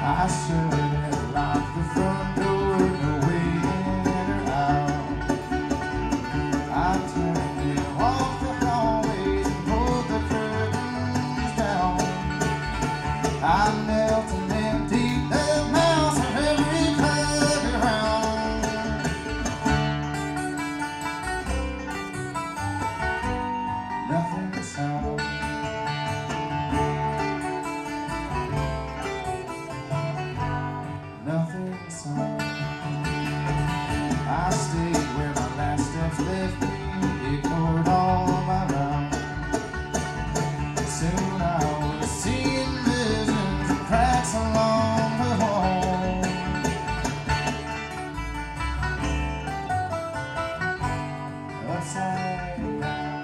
I should have locked the front door, no way in or out. I turned it off the hallways and pulled the curtains down. I knelt and emptied the mouth of every plug around. Nothing sound. Nothing sound. I stayed where my last steps left me, ignored all my round. Soon I was seeing visions and cracks along the wall. Upside down.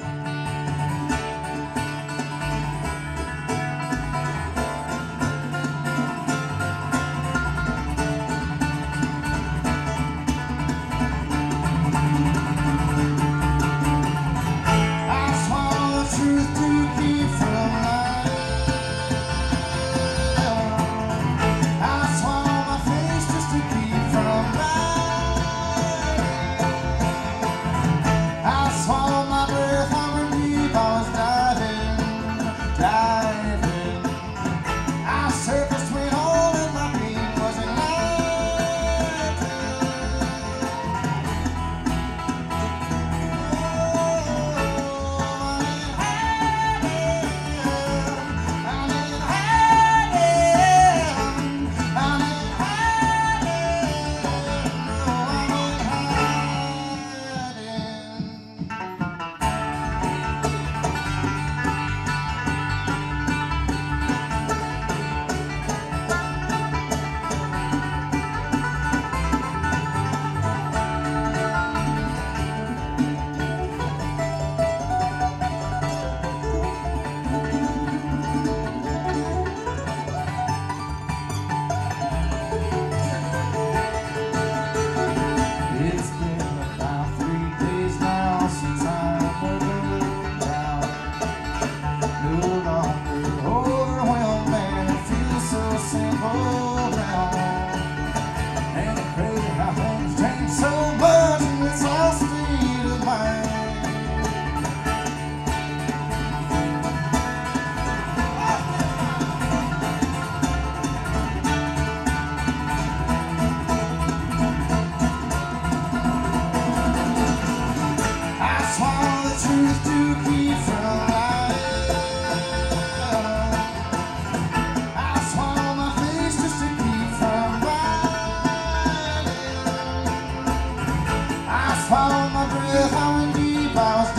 Found my breath, how deep I was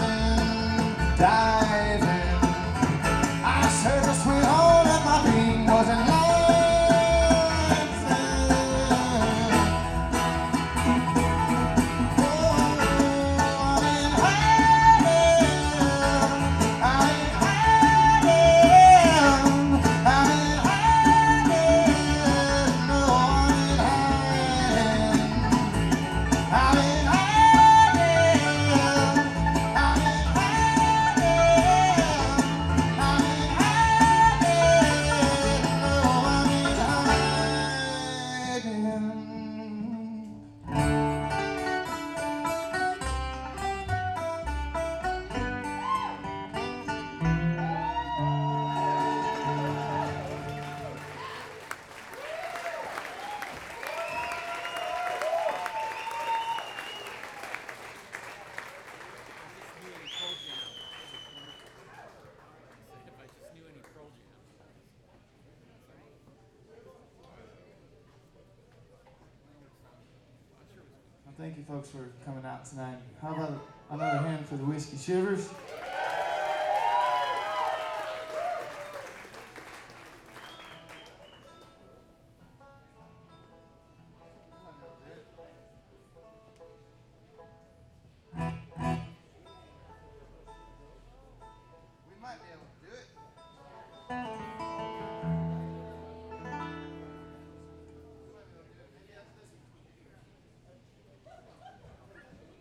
diving. I surfaced when all that my being was in love. Thank you folks for coming out tonight. How about another hand for the Whiskey Shivers?